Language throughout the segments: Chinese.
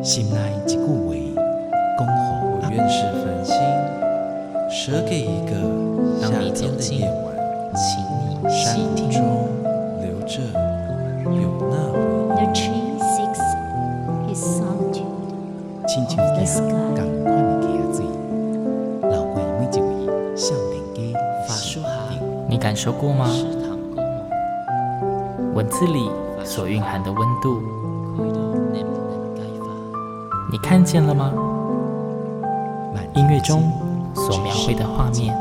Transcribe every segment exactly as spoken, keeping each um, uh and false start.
心内一句话，讲好我愿是繁星，舍给一个夏天的夜晚， 请你山细听。 中留着有那回 The tree seeks his solitude 亲像 of the 行 sky. 同款的溪水，流过每一位少年家法术行你感受过吗？ 食堂沟梦， 文字里所蕴含的温度， 开到你不能解法。 你看见了吗？ 万音乐中所描绘的画面，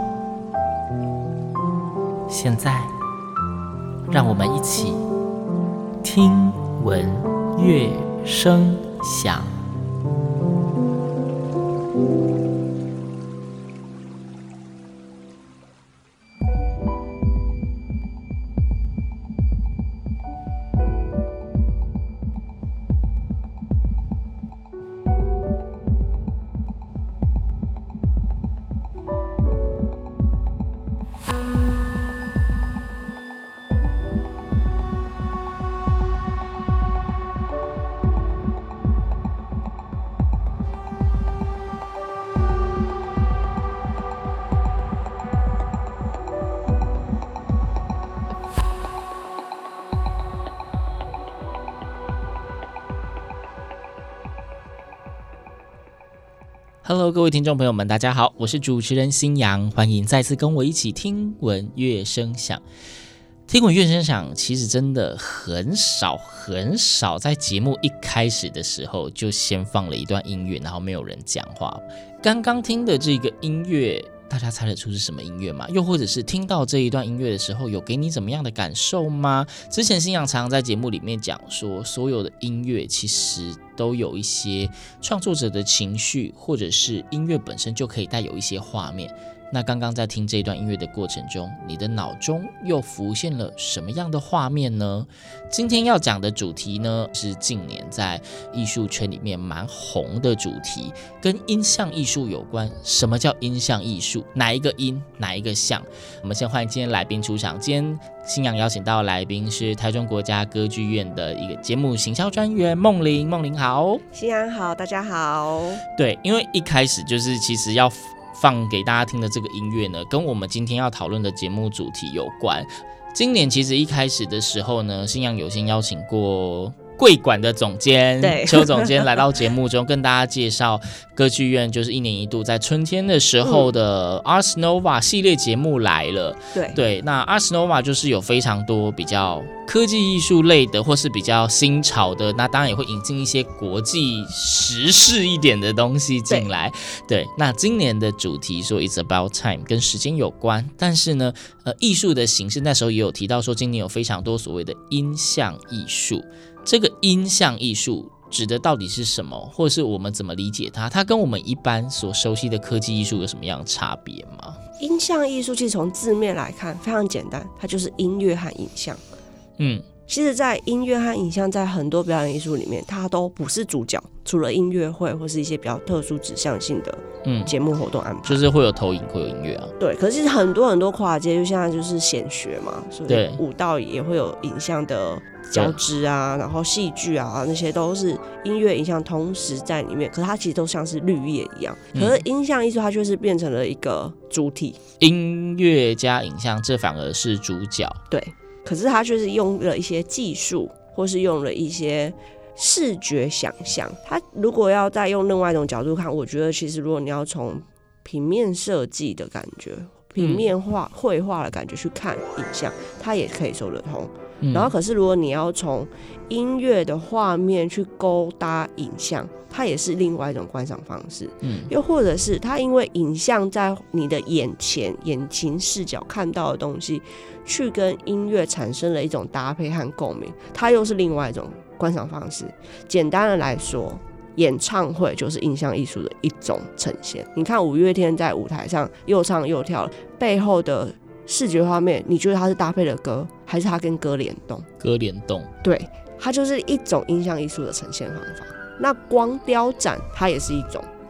现在让我们一起听闻乐声响。Hello， 各位听众朋友们，大家好，我是主持人新阳，欢迎再次跟我一起听闻乐声响。听闻乐声响其实真的很少很少，在节目一开始的时候就先放了一段音乐，然后没有人讲话。刚刚听的这个音乐，大家猜得出是什么音乐吗？又或者是听到这一段音乐的时候，有给你怎么样的感受吗？之前新阳常常在节目里面讲说，所有的音乐其实都有一些创作者的情绪，或者是音乐本身就可以带有一些画面。那刚刚在听这段音乐的过程中，你的脑中又浮现了什么样的画面呢？今天要讲的主题呢，是近年在艺术圈里面蛮红的主题，跟音像艺术有关。什么叫音像艺术？哪一个音，哪一个像？我们先欢迎今天来宾出场。今天新阳邀请到的来宾是台中国家歌剧院的一个节目行销专员梦玲。梦玲好。 新阳好，大家好。 对，因为一开始就是其实要放给大家听的这个音乐呢，跟我们今天要讨论的节目主题有关。今年其实一开始的时候呢，新阳有幸邀请过贵馆的总监邱总监来到节目中，跟大家介绍歌剧院就是一年一度在春天的时候的 Ars Nova 系列节目来了。 对对，那 Ars Nova 就是有非常多比较科技艺术类的，或是比较新潮的，那当然也会引进一些国际时事一点的东西进来。对，对，那今年的主题说 It's about time 跟时间有关，但是呢，呃，艺术的形式那时候也有提到说，今年有非常多所谓的音像艺术。这个音像艺术指的到底是什么，或是我们怎么理解它？它跟我们一般所熟悉的科技艺术有什么样的差别吗？ 音像艺术其实从字面来看非常简单，它就是音乐和影像。 嗯， 其实，在音乐和影像在很多表演艺术里面，它都不是主角，除了音乐会或是一些比较特殊指向性的节目活动安排， 嗯，就是会有投影，会有音乐啊。 对，可是很多很多跨界，就像就是显学嘛，所以舞蹈也会有影像的交织啊，然后戏剧啊，那些都是音乐影像同时在里面，可是它其实都像是绿叶一样。可是音像艺术它就是变成了一个主体， 音乐加影像，这反而是主角。 对，可是它就是用了一些技术，或是用了一些视觉想象。它如果要再用另外一种角度看，我觉得其实如果你要从平面设计的感觉、平面画绘画的感觉去看影像，它也可以说得通。然后可是如果你要从音乐的画面去勾搭影像，它也是另外一种观赏方式。嗯，又或者是它因为影像在你的眼前眼前视角看到的东西，去跟音乐产生了一种搭配和共鸣，它又是另外一种观赏方式。简单的来说，演唱会就是影像艺术的一种呈现。你看五月天在舞台上又唱又跳，背后的视觉画面，你觉得它是搭配的歌，还是它跟歌联动？ 歌联动， 对，它就是一种音像艺术的呈现方法。那光雕展它也是一种，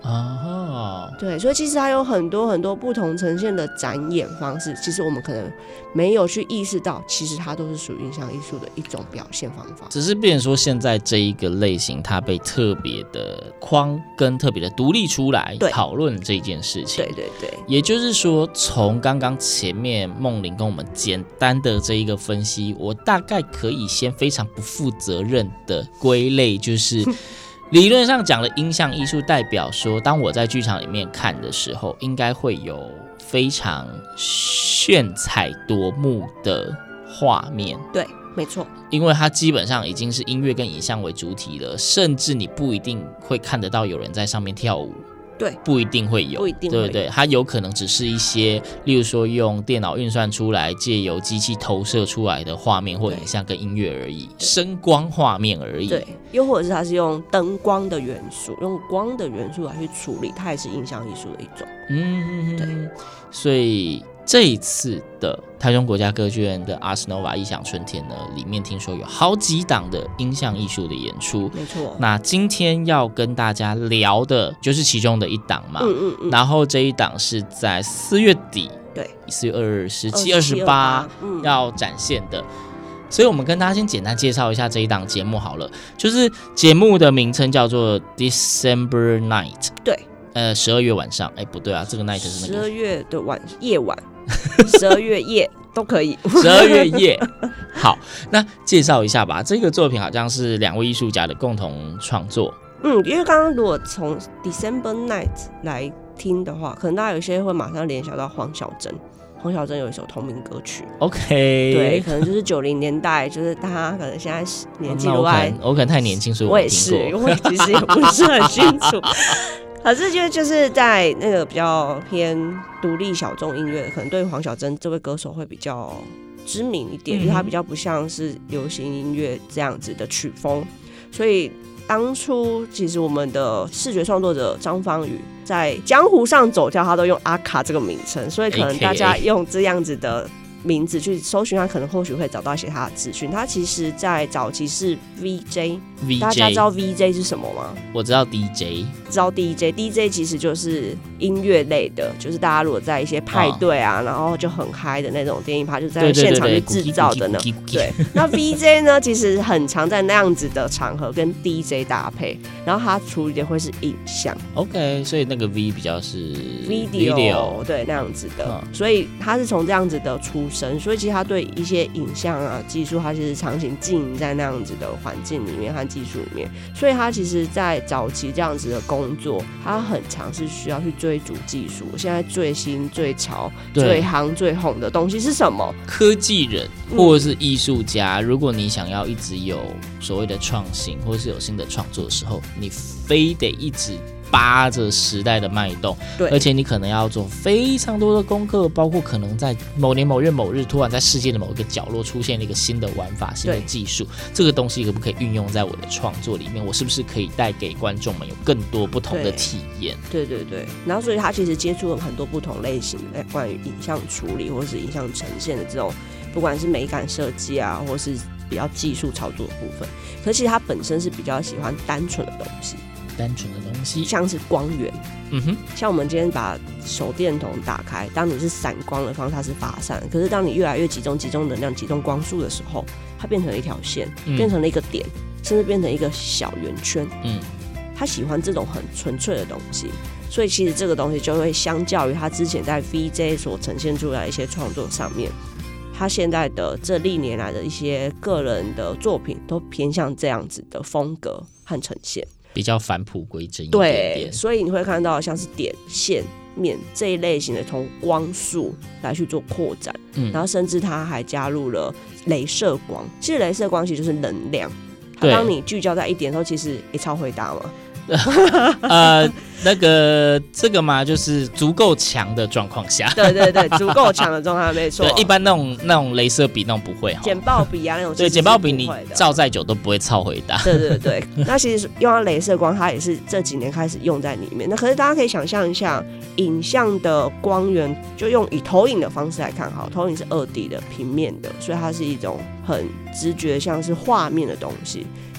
哦， 对，所以其实还有很多很多不同呈现的展演方式，其实我们可能没有去意识到，其实它都是属于影像艺术的一种表现方法。 只是变成说现在这一个类型，它被特别的框跟特别的独立出来讨论这件事情。 对对对， 也就是说，从刚刚前面梦玲跟我们简单的这一个分析，我大概可以先非常不负责任的归类，就是理论上讲的音像艺术，代表说，当我在剧场里面看的时候，应该会有非常炫彩夺目的画面。 对，没错， 因为它基本上已经是音乐跟影像为主体了，甚至你不一定会看得到有人在上面跳舞。 对， 不一定会有， 不一定会有， 对不对？它有可能只是一些，例如说用电脑运算出来，借由机器投射出来的画面或影像跟音乐而已，声光画面而已。 对，又或者是它是用灯光的元素，用光的元素来去处理，它也是影像艺术的一种。 嗯， 对。 所以这一次的台中国家歌剧院的 Ars Nova 异想春天呢，里面听说有好几档的音像艺术的演出。 没错。 那今天要跟大家聊的就是其中的一档嘛。 嗯嗯嗯。 然后这一档是在四月底， 对， 四月二十七、二十八要展现的。所以我们跟大家先简单介绍一下这一档节目好了，就是节目的名称叫做 December Night。 对。 呃，十二月晚上，哎，不对啊，这个 night 是那个十二月的晚夜晚，十二月夜都可以。 十二月夜，好，那介绍一下吧。这个作品好像是两位艺术家的共同创作。 嗯，因为刚刚如果从 December Night 来听的话，可能大家有些会马上联想到黄小珍。黄小珍有一首同名歌曲 ，OK， 对，可能就是九零年代，就是大家可能现在年纪都爱、 哦，我可能太年轻，所以我也是，我也其实也不是很清楚。可是就就是在那个比较偏独立小众音乐的，可能对黄小珍这位歌手会比较知名一点，嗯、因为他比较不像是流行音乐这样子的曲风，所以当初其实我们的视觉创作者张芳宇在江湖上走跳，他都用阿卡这个名称，所以可能大家用这样子的名字去搜寻他，可能或许会找到一些他的资讯。他其实在早期是 V J， 大家知道 V J 是什么吗？ 我知道 D J， 知道 D J，D J 其实就是音乐类的，就是大家如果在一些派对啊，哦、然后就很嗨的那种电音趴，就在现场去制造的呢。对，那 V J 呢，其实很常在那样子的场合跟 D J 搭配，然后他处理的会是影像。 OK， 所以那个 V 比较是 video，, video 对那样子的、嗯，所以他是从这样子的出身，所以其实他对一些影像啊技术，他其实长期经营在那样子的环境里面和技术里面，所以他其实在早期这样子的工作，他很常是需要去追逐技术。现在最新、最潮、最夯、最红的东西是什么？ 科技人或者是艺术家、嗯，如果你想要一直有所谓的创新，或是有新的创作的时候，你非得一直扒着时代的脉动，对，而且你可能要做非常多的功课，包括可能在某年某月某日，突然在世界的某一个角落出现了一个新的玩法、新的技术，这个东西可不可以运用在我的创作里面？我是不是可以带给观众们有更多不同的体验？ 对对对，然后所以他其实接触了很多不同类型的关于影像处理或是影像呈现的这种，不管是美感设计啊，或是比较技术操作的部分。可是其实他本身是比较喜欢单纯的东西。 单纯的东西， 像是光源， 嗯哼， 像我们今天把手电筒打开，当你是闪光的方式，它是发散；可是当你越来越集中、集中能量、集中光束的时候，它变成了一条线，嗯、变成了一个点，甚至变成一个小圆圈。嗯，他喜欢这种很纯粹的东西，所以其实这个东西就会相较于他之前在 V J 所呈现出来的一些创作上面，他现在的这历年来的一些个人的作品，都偏向这样子的风格和呈现。 比较返璞归真一点点， 对，所以你会看到像是点、线、面这一类型的，从光束来去做扩展、嗯，然后甚至它还加入了雷射光。其实雷射光其实就是能量，它当你聚焦在一点的时候，其实也超回答嘛。 呃，那个这个嘛，就是足够强的状况下， 对对对，足够强的状态没错。 一般那种那种雷射笔那种不会哈， 简报笔啊那种， 对，简报笔你照再久都不会超回答。 对对对，那其实用到雷射光，它也是这几年开始用在里面。那可是大家可以想象一下，影像的光源，就用以投影的方式来看，好，投影是二 D 的平面的，所以它是一种很直觉像是画面的东西。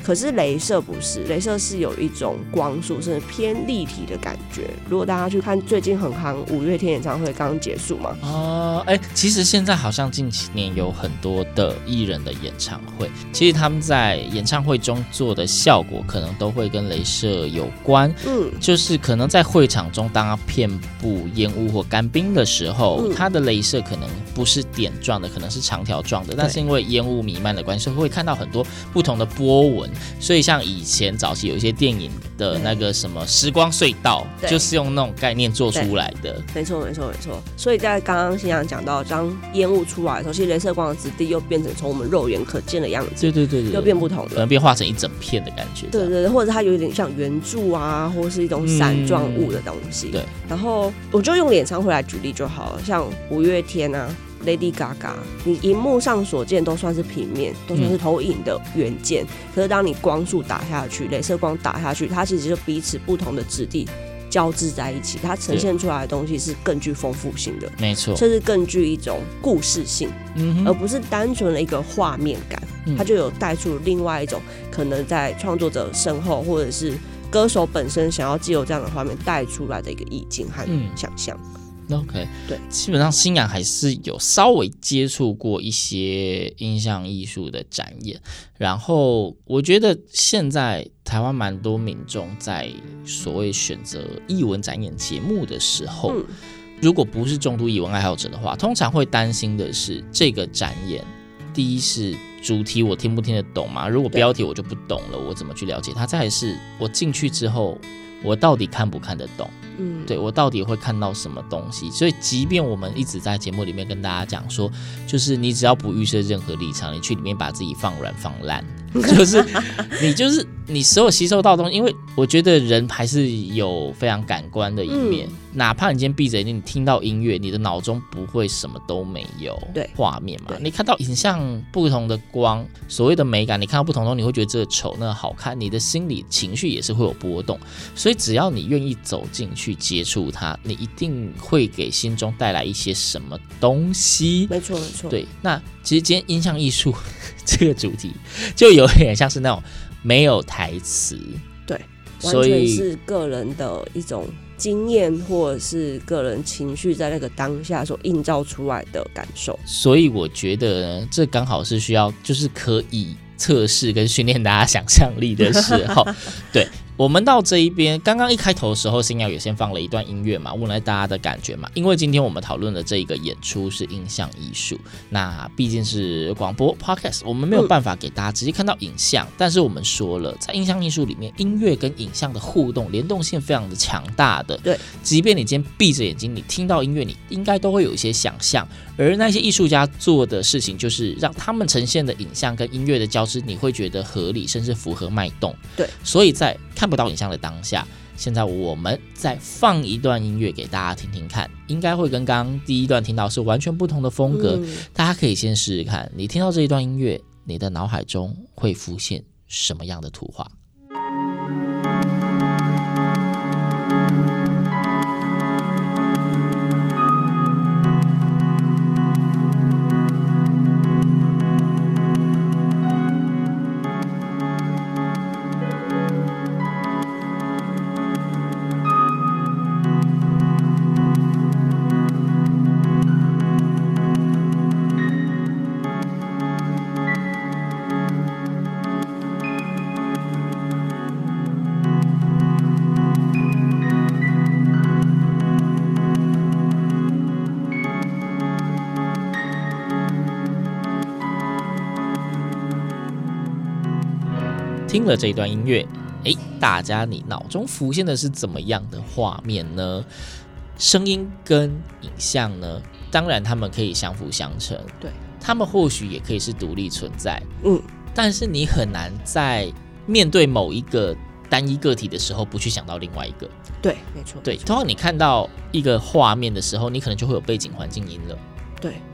可是雷射不是，雷射是有一种光束，甚至偏立体的感觉。如果大家去看最近很夯五月天演唱会刚刚结束嘛， 哦，哎，其实现在好像近几年有很多的艺人的演唱会，其实他们在演唱会中做的效果可能都会跟雷射有关。嗯，就是可能在会场中，当它遍布烟雾或干冰的时候，嗯、它的雷射可能不是点状的，可能是长条状的，但是因为烟雾弥漫的关系，会看到很多不同的波纹。所以像以前早期有一些电影的那个什么时光隧道，就是用那种概念做出来的。 没错，没错，没错。所以在刚刚新阳讲到，当烟雾出来的时候，其实雷射光的质地又变成从我们肉眼可见的样子， 对对对对， 又变不同的， 可能变化成一整片的感觉。 对对对，或者它有点像圆柱啊，或是一种伞状物的东西。嗯、对。然后我就用演唱会来举例就好了，像五月天啊。Lady Gaga， 你荧幕上所见都算是平面，都算是投影的元件、嗯，可是当你光束打下去，雷射光打下去，它其实就彼此不同的质地交织在一起，它呈现出来的东西是更具丰富性的， 没错， 甚至更具一种故事性，嗯、而不是单纯的一个画面感、嗯，它就有带出另外一种可能在创作者身后或者是歌手本身想要藉由这样的画面带出来的一个意境和想象。嗯 OK， 对， 基本上新阳还是有稍微接触过一些影像艺术的展演，然后我觉得现在台湾蛮多民众在所谓选择艺文展演节目的时候、嗯，如果不是重度艺文爱好者的话，通常会担心的是这个展演，第一是主题我听不听得懂嘛？如果标题我就不懂了，我怎么去了解它？再来是我进去之后，我到底看不看得懂？嗯，对，我到底会看到什么东西？所以即便我们一直在节目里面跟大家讲说，就是你只要不预设任何立场，你去里面把自己放软放烂，就是你就是你所有吸收到的东西，因为我觉得人还是有非常感官的一面、嗯、哪怕你今天闭着眼睛，你听到音乐，你的脑中不会什么都没有画面嘛，你看到影像不同的光，所谓的美感，你看到不同的东西，你会觉得这个丑那个好看，你的心理情绪也是会有波动，所以只要你愿意走进去接触它，你一定会给心中带来一些什么东西。 没错没错， 对。那其实今天音像艺术这个主题就有点像是那种没有台词， 对，完全是个人的一种经验或者是个人情绪在那个当下所映照出来的感受。 所以我觉得呢，这刚好是需要就是可以测试跟训练大家想象力的时候。对，我们到这一边，刚刚一开头的时候，新瑶也先放了一段音乐嘛，问了大家的感觉嘛。因为今天我们讨论的这一个演出是影像艺术，那毕竟是广播 podcast， 我们没有办法给大家直接看到影像，嗯、但是我们说了，在影像艺术里面，音乐跟影像的互动联动性非常的强大的。 对， 即便你今天闭着眼睛，你听到音乐，你应该都会有一些想象。而那些艺术家做的事情，就是让他们呈现的影像跟音乐的交织，你会觉得合理，甚至符合脉动。 对， 所以在看不到影像的当下，现在我们再放一段音乐给大家听听看，应该会跟刚刚第一段听到是完全不同的风格。嗯、大家可以先试试看，你听到这一段音乐，你的脑海中会浮现什么样的图画？听了这一段音乐，诶，大家你脑中浮现的是怎么样的画面呢？声音跟影像呢，当然他们可以相辅相成， 对， 他们或许也可以是独立存在， 嗯， 但是你很难在面对某一个单一个体的时候不去想到另外一个， 对，没错， 对，通常你看到一个画面的时候，你可能就会有背景环境音了， 对，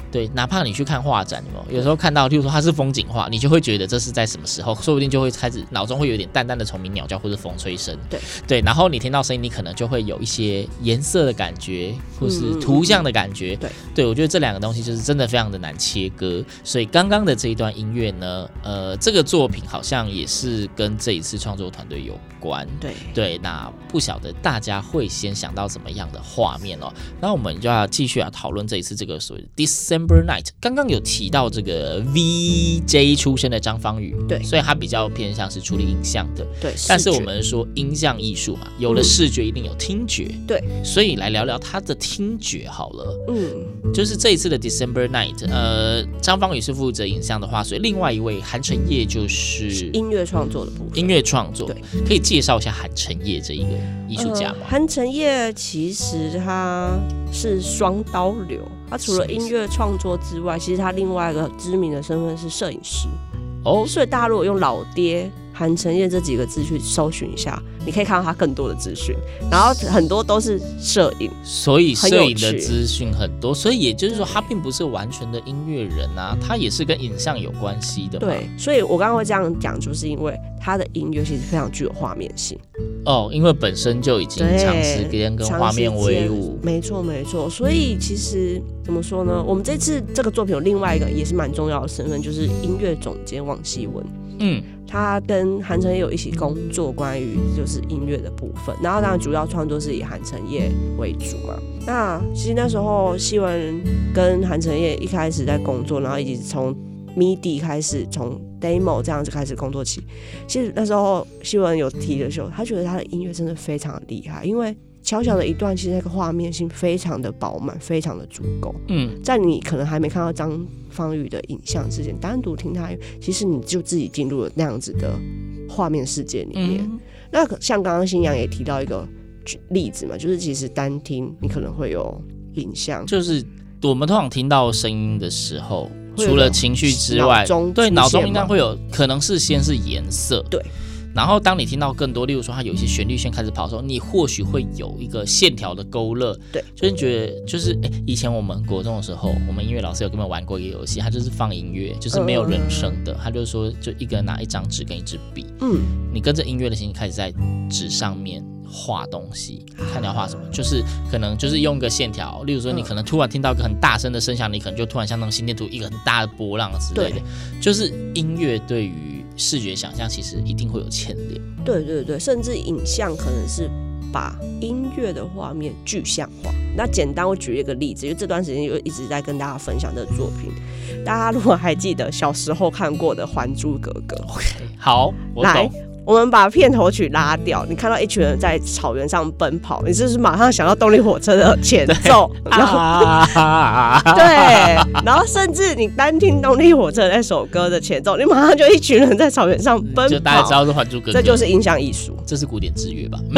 对，哪怕你去看画展，有没有？有时候看到，例如说它是风景画，你就会觉得这是在什么时候，说不定就会开始脑中会有点淡淡的虫鸣鸟叫或者风吹声。 对对，然后你听到声音，你可能就会有一些颜色的感觉，或是图像的感觉。嗯、 对对，我觉得这两个东西就是真的非常的难切割。所以刚刚的这一段音乐呢，呃，这个作品好像也是跟这一次创作团队有关。 对对，那不晓得大家会先想到怎么样的画面哦？那我们就要继续啊讨论这一次这个所谓的 December Night。刚刚有提到这个 V J 出身的张芳予， 对， 所以他比较偏向是处理影像的， 对。 但是我们说音像艺术嘛，有了视觉一定有听觉， 嗯、对。 所以来聊聊他的听觉好了。 嗯， 就是这一次的 December Night， 呃，张芳予是负责影像的话，所以另外一位韩承业就是音乐创作的部分。 音乐创作， 对， 可以介绍一下韩承业这一个艺术家吗？ 呃、韩承业其实他是双刀流，他除了音乐创作之外，其实他另外一个知名的身份是摄影师。哦，所以大家如果用老爹韩承业这几个字去搜寻一下，你可以看到他更多的资讯，然后很多都是摄影， 所以摄影的资讯很多，所以也就是说他并不是完全的音乐人啊，他也是跟影像有关系的嘛。 对，所以我刚刚会这样讲，就是因为他的音乐其实非常具有画面性。 哦，因为本身就已经长时间跟画面为伍， 没错没错。所以其实怎么说呢？我们这次这个作品有另外一个也是蛮重要的身份，就是音乐总监王希文。嗯，他跟韩承业有一起工作关于就是音乐的部分，然后当然主要创作是以韩承业为主嘛。那其实那时候希文跟韩承业一开始在工作，然后一直从 M I D I 开始，从 demo 这样子开始工作起。其实那时候希文有提的时候，他觉得他的音乐真的非常厉害，因为小小的一段，其实那个画面性非常的饱满，非常的足够。嗯，在你可能还没看到张芳予的影像之前，单独听他，其实你就自己进入了那样子的画面世界里面。嗯、那像刚刚新阳也提到一个例子嘛，就是其实单听你可能会有影像， 就是我们通常听到声音的时候，除了情绪之外，对脑中应该会有可能是先是颜色， 对。 然后当你听到更多，例如说它有一些旋律线开始跑的时候，你或许会有一个线条的勾勒， 对， 就是觉得就是哎，以前我们国中的时候，我们音乐老师有跟我们玩过一个游戏，它就是放音乐，就是没有人声的，他就说就一个人拿一张纸跟一支笔，嗯，你跟着音乐的心情开始在纸上面画东西，看你要画什么，就是可能就是用一个线条，例如说你可能突然听到一个很大声的声响，你可能就突然像那种心电图一个很大的波浪之类的，就是音乐对于视觉想象其实一定会有牵连。 对对对，甚至影像可能是把音乐的画面具象化。那简单我举一个例子，因为这段时间就一直在跟大家分享这个作品，大家如果还记得小时候看过的《还珠格格》 ，OK， 好，我懂。 我们把片头曲拉掉，你看到一群人在草原上奔跑，你是不是马上想到动力火车的前奏？然后、啊、对，然后甚至你单听动力火车那首歌的前奏，你马上就一群人在草原上奔跑， 就大家知道是《还珠格格》， 这就是音像艺术， 这是古典之乐吧？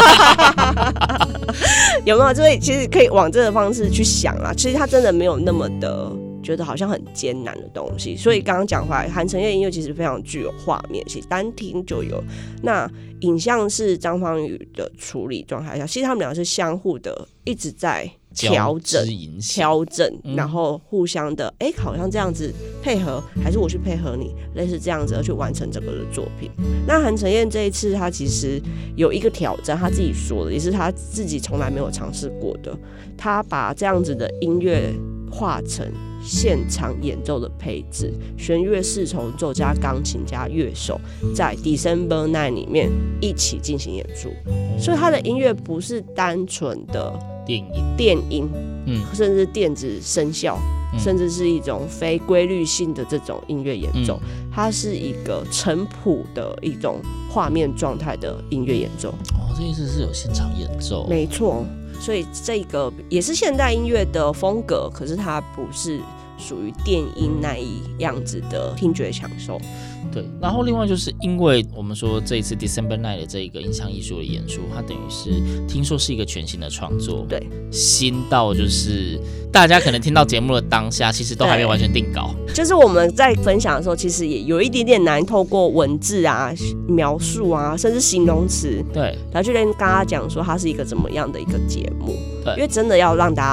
有没有？所以其实可以往这个方式去想啦。其实它真的没有那么的觉得好像很艰难的东西，所以刚刚讲回来，韩承业音乐其实非常具有画面性，单听就有。那影像是张芳予的处理状态下，其实他们俩是相互的，一直在调整、调整，然后互相的，哎、欸，好像这样子配合，还是我去配合你，类似这样子而去完成整个的作品。那韩承业这一次，他其实有一个挑战，他自己说的，也是他自己从来没有尝试过的，他把这样子的音乐化成现场演奏的配置，弦乐四重奏加钢琴加乐手，在 December Night 里面一起进行演出，所以他的音乐不是单纯的电音， 电音，嗯，甚至电子声效，嗯、甚至是一种非规律性的这种音乐演奏，嗯、它是一个成谱的一种画面状态的音乐演奏。 哦，这意思是有现场演奏， 没错。所以这个也是现代音乐的风格，可是它不是属于电音那一样子的听觉享受。 对，然后另外就是因为我们说这一次 December Night 的这一个影像艺术的演出，它等于是听说是一个全新的创作， 对， 新到就是大家可能听到节目的当下，其实都还没有完全定稿。 就是我们在分享的时候，其实也有一点点难透过文字啊、描述啊，甚至形容词， 对， 来去跟大家讲说它是一个怎么样的一个节目。对，因为真的要让大家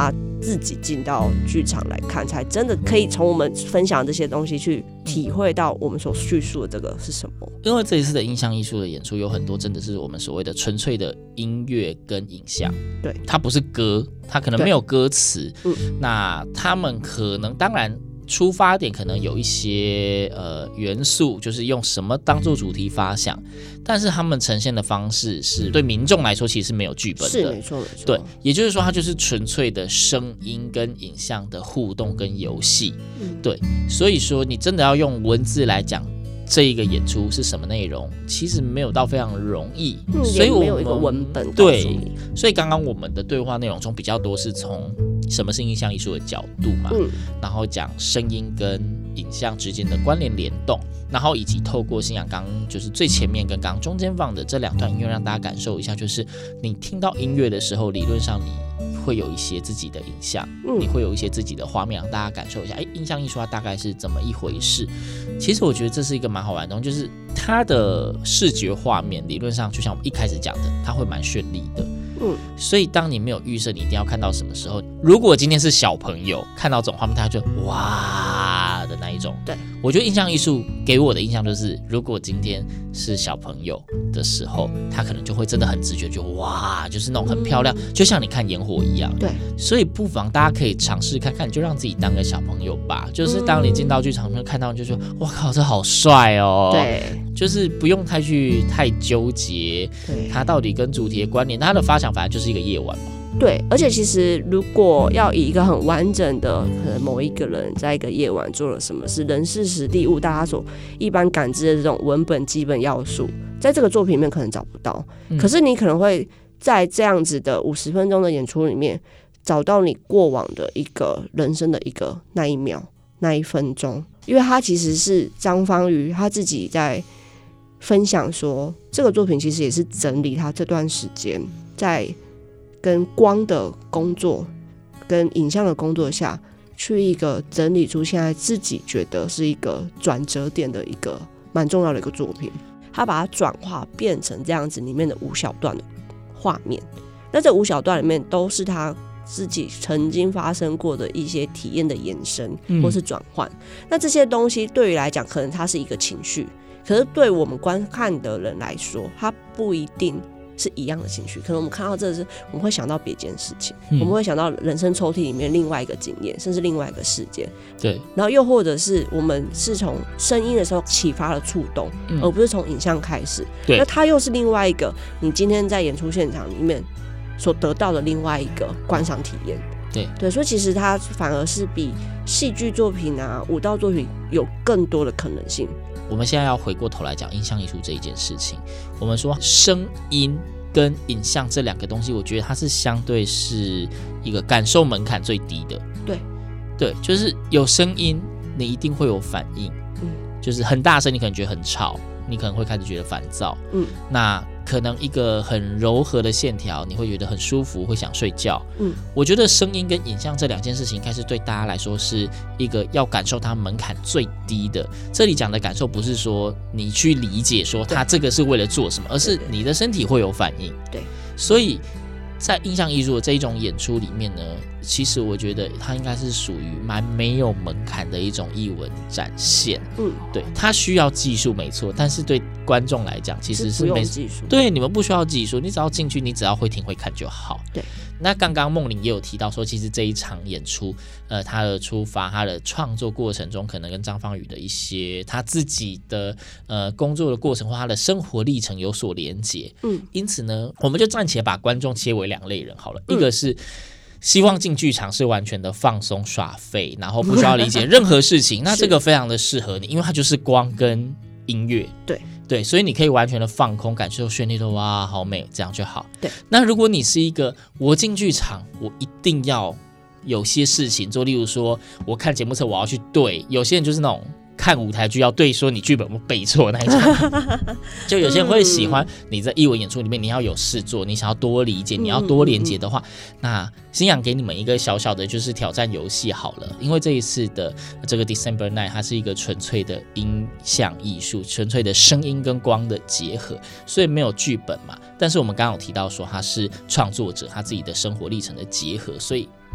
自己进到剧场来看，才真的可以从我们分享这些东西去体会到我们所叙述的这个是什么。 因为这一次的音像艺术的演出有很多真的是我们所谓的纯粹的音乐跟影像， 对， 它不是歌，它可能没有歌词， 嗯， 那他们可能当然出发点可能有一些呃元素，就是用什么当做主题发想，但是他们呈现的方式是对民众来说其实是没有剧本的， 是没错没错， 对，也就是说它就是纯粹的声音跟影像的互动跟游戏， 嗯， 对，所以说你真的要用文字来讲这一个演出是什么内容，其实没有到非常容易， 嗯， 所以我们没有一个文本告诉你。 对，所以刚刚我们的对话内容中比较多是从什么是音像艺术的角度嘛， 嗯， 然后讲声音跟影像之间的关联联动，然后以及透过信仰刚就是最前面跟刚刚中间放的这两段音乐，让大家感受一下，就是你听到音乐的时候，理论上你会有一些自己的影像， 嗯， 你会有一些自己的画面，让大家感受一下，哎，音像艺术它大概是怎么一回事。其实我觉得这是一个蛮好玩的东西，就是它的视觉画面理论上就像我们一开始讲的，它会蛮绚丽的。 嗯， 所以当你没有预设你一定要看到什么时候，如果今天是小朋友看到这种画面，他就哇的那一种。 对， 我觉得印象艺术给我的印象就是，如果今天是小朋友的时候，他可能就会真的很直觉，就哇，就是那种很漂亮，就像你看烟火一样。 对， 所以不妨大家可以尝试看看，就让自己当个小朋友吧。就是当你进到剧场看到，就说哇靠，这好帅哦。 对， 就是不用太去太纠结，它到底跟主题的关联，它的发想反正就是一个夜晚嘛。 对，而且其实如果要以一个很完整的，可能某一个人在一个夜晚做了什么事，人事时地物，大家所一般感知的这种文本基本要素，在这个作品里面可能找不到，嗯、可是你可能会在这样子的五十分钟的演出里面，找到你过往的一个人生的一个那一秒、那一分钟，因为他其实是张方瑜他自己在分享说，这个作品其实也是整理他这段时间在跟光的工作跟影像的工作下去一个整理出现在自己觉得是一个转折点的一个蛮重要的一个作品，他把它转化变成这样子里面的五小段的画面，那这五小段里面都是他自己曾经发生过的一些体验的延伸或是转换、嗯、那这些东西对于来讲可能它是一个情绪，可是对我们观看的人来说它不一定是一样的情绪，可能我们看到这是我们会想到别件事情、嗯、我们会想到人生抽屉里面另外一个经验，甚至另外一个事件，对，然后又或者是我们是从声音的时候启发了触动、嗯、而不是从影像开始，对，那它又是另外一个你今天在演出现场里面所得到的另外一个观赏体验，对对，所以其实它反而是比戏剧作品啊舞蹈作品有更多的可能性。 我们现在要回过头来讲音像艺术这一件事情，我们说声音跟影像这两个东西，我觉得它是相对是一个感受门槛最低的。对对，就是有声音你一定会有反应、嗯、就是很大声你可能觉得很吵，你可能会开始觉得烦躁，嗯，那可能一个很柔和的线条你会觉得很舒服，会想睡觉，嗯，我觉得声音跟影像这两件事情应该是对大家来说是一个要感受它门槛最低的。这里讲的感受不是说你去理解说它这个是为了做什么，而是你的身体会有反应。对，所以在印象艺术的这一种演出里面呢，其实我觉得它应该是属于蛮没有门槛的一种艺文展现。嗯，对，它需要技术没错，但是对观众来讲其实是没不用技术。 对，你们不需要技术，你只要进去，你只要会听会看就好。对，那刚刚梦玲也有提到说，其实这一场演出，呃，他的出发，他的创作过程中，可能跟张方宇的一些他自己的呃工作的过程或他的生活历程有所连结。嗯，因此呢，我们就暂且把观众切为两类人好了，嗯、一个是希望进剧场是完全的放松耍废，然后不需要理解任何事情，那这个非常的适合你，因为它就是光跟音乐。对。对，所以你可以完全的放空，感受绚丽的哇，好美，这样就好。对，那如果你是一个我进剧场，我一定要有些事情做，例如说我看节目册我要去对，有些人就是那种看舞台剧要对说你剧本不背错那一种，就有些人会喜欢你在艺文演出里面你要有事做，你想要多理解，你要多连结的话，那新阳给你们一个小小的就是挑战游戏好了，因为这一次的这个 December Night 它是一个纯粹的音像艺术，纯粹的声音跟光的结合，所以没有剧本嘛，但是我们刚刚有提到说他是创作者他自己的生活历程的结合，所以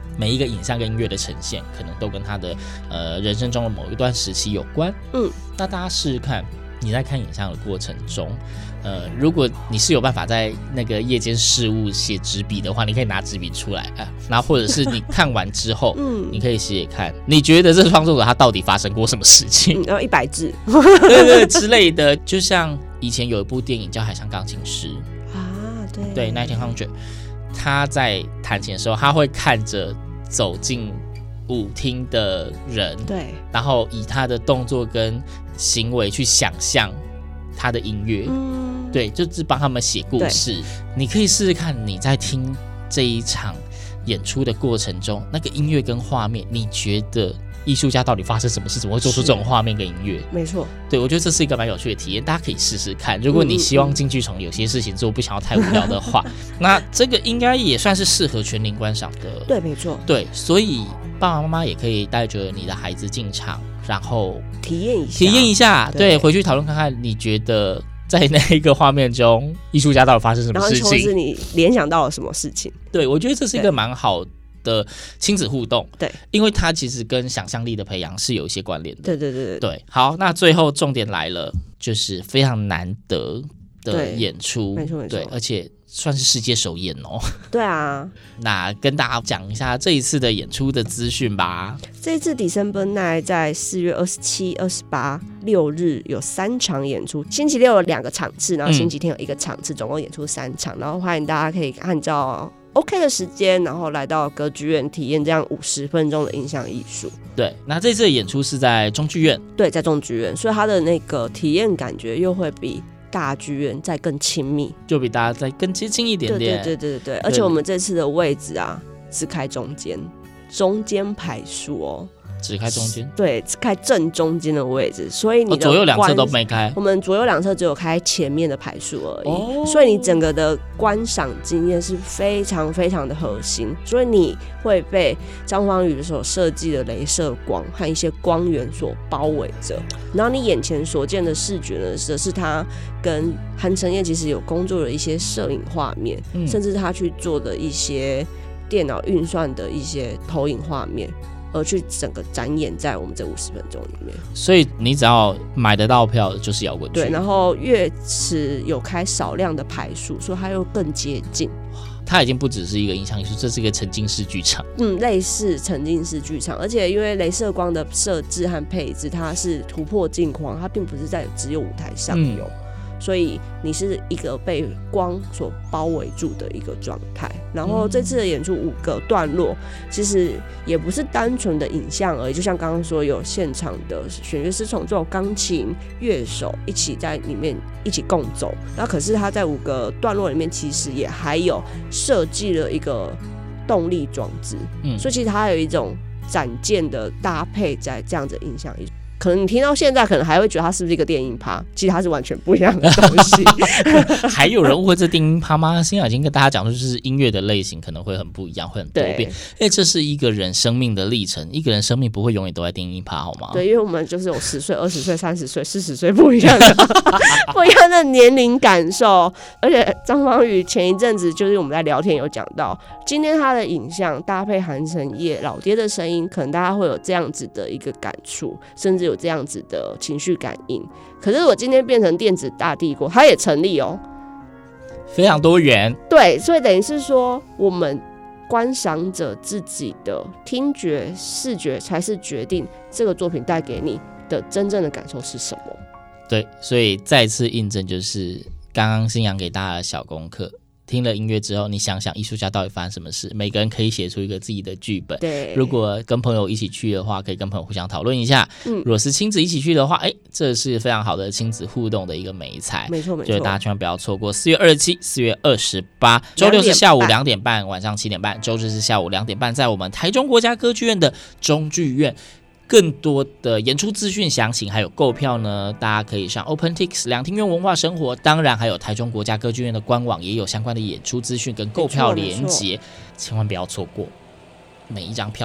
每一个影像跟音乐的呈现，可能都跟他的呃人生中的某一段时期有关。嗯，那大家试试看，你在看影像的过程中，呃，如果你是有办法在那个夜间事务写纸笔的话，你可以拿纸笔出来啊，然后或者是你看完之后，嗯，你可以写写看，你觉得这创作者他到底发生过什么事情？ 嗯、然后一百字， 对对之类的，就像以前有一部电影叫《海上钢琴师》 啊，对对 nineteen hundred， 他在弹琴的时候，他会看着走进舞厅的人， 对， 然后以他的动作跟行为去想象他的音乐，嗯，对，就是帮他们写故事。你可以试试看，你在听这一场演出的过程中，那个音乐跟画面，你觉得艺术家到底发生什么事，怎么会做出这种画面跟音乐？ 没错， 对，我觉得这是一个蛮有趣的体验，大家可以试试看。如果你希望进剧场有些事情做，不想要太无聊的话，那这个应该也算是适合全龄观赏的。 对，没错。 对，所以爸爸妈妈也可以带着你的孩子进场，然后体验一下， 体验一下，对，对回去讨论看看，你觉得在那一个画面中，艺术家到底发生什么事情？ 然后是你联想到了什么事情？ 对，我觉得这是一个蛮好的亲子互动， 对， 因为它其实跟想象力的培养是有一些关联的。 对对对 对, 对，好，那最后重点来了，就是非常难得的演出， 没错没错， 对，而且算是世界首演哦。 对啊， 那跟大家讲一下这一次的演出的资讯吧。 这一次 December Night 在四月二十七、二十八六日有三场演出，星期六有两个场次，然后星期天有一个场次，嗯、总共演出三场。然后欢迎大家可以按照 OK 的时间，然后来到歌剧院体验这样五十分钟的影像艺术。 对，那这次的演出是在中剧院， 对，在中剧院，所以它的那个体验感觉又会比大剧院再更亲密， 就比大家再更接近一点点。 对对对对对，而且我们这次的位置啊是开中间，中间排数哦。 只开中间， 对，开正中间的位置，所以你的、 哦、左右两侧都没开。 我们左右两侧只有开前面的排数而已、哦，所以你整个的观赏经验是非常非常的核心，所以你会被张方宇所设计的雷射光和一些光源所包围着，然后你眼前所见的视觉呢，则是他跟韩承业其实有工作的一些摄影画面、嗯，甚至他去做的一些电脑运算的一些投影画面。而去整个展演在我们这五十分钟里面， 所以你只要买得到票的就是摇滚区。 对，然后乐池有开少量的排数，所以它又更接近。 它已经不只是一个影像艺术，这是一个沉浸式剧场。 嗯，类似沉浸式剧场，而且因为雷射光的设置和配置，它是突破镜框，它并不是在只有舞台上有。嗯，所以你是一个被光所包围住的一个状态。然后这次的演出五个段落，其实也不是单纯的影像而已，就像刚刚说有现场的弦乐四重奏、钢琴、乐手一起在里面一起共奏。那可是他在五个段落里面，其实也还有设计了一个动力装置，嗯，所以其实它有一种展件的搭配在这样子的影像艺术。可能你听到现在，可能还会觉得它是不是一个电音趴？其实它是完全不一样的东西。 还有人误会这电音趴吗？现在已经跟大家讲说，就是音乐的类型可能会很不一样，会很多变。因为这是一个人生命的历程，一个人生命不会永远都在电音趴，好吗？ 对，因为我们就是有十岁、二十岁、三十岁、四十岁不一样的不一样的年龄感受。而且张方宇前一阵子就是我们在聊天有讲到，今天他的影像搭配韩承业老爹的声音，可能大家会有这样子的一个感触，甚至有这样子的情绪感应。可是我今天变成电子大帝国，它也成立哦， 非常多元。 对，所以等于是说，我们观赏者自己的听觉、视觉才是决定这个作品带给你的真正的感受是什么。 对，所以再次印证，就是刚刚新阳给大家的小功课。听了音乐之后，你想想艺术家到底发生什么事，每个人可以写出一个自己的剧本。 对， 如果跟朋友一起去的话，可以跟朋友互相讨论一下。嗯，如果是亲子一起去的话，哎，这是非常好的亲子互动的一个媒材。 没错没错， 就是大家千万不要错过四月二十七、四月二十八，周六是下午两点半，晚上七点半；周日是下午两点半，在我们台中国家歌剧院的中剧院。更多的演出资讯详情还有购票呢，大家可以上 OpenTix 两厅院文化生活，当然还有台中国家歌剧院的官网也有相关的演出资讯跟购票连结，千万不要错过，每一张票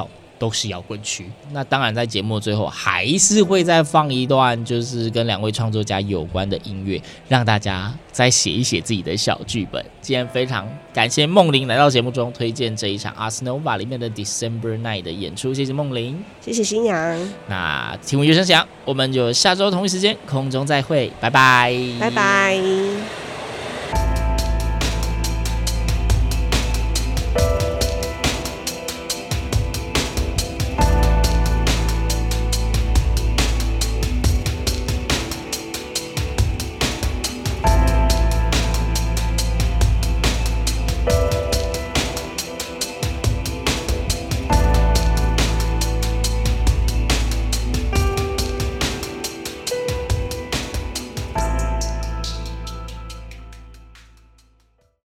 都是摇滚区。那当然，在节目最后还是会再放一段，就是跟两位创作家有关的音乐，让大家再写一写自己的小剧本。今天非常感谢梦玲来到节目中推荐这一场 Ars Nova 里面的 December Night 的演出，谢谢梦玲， 谢谢新阳， 那听闻乐声响，我们就下周同一时间空中再会，拜拜， 拜拜。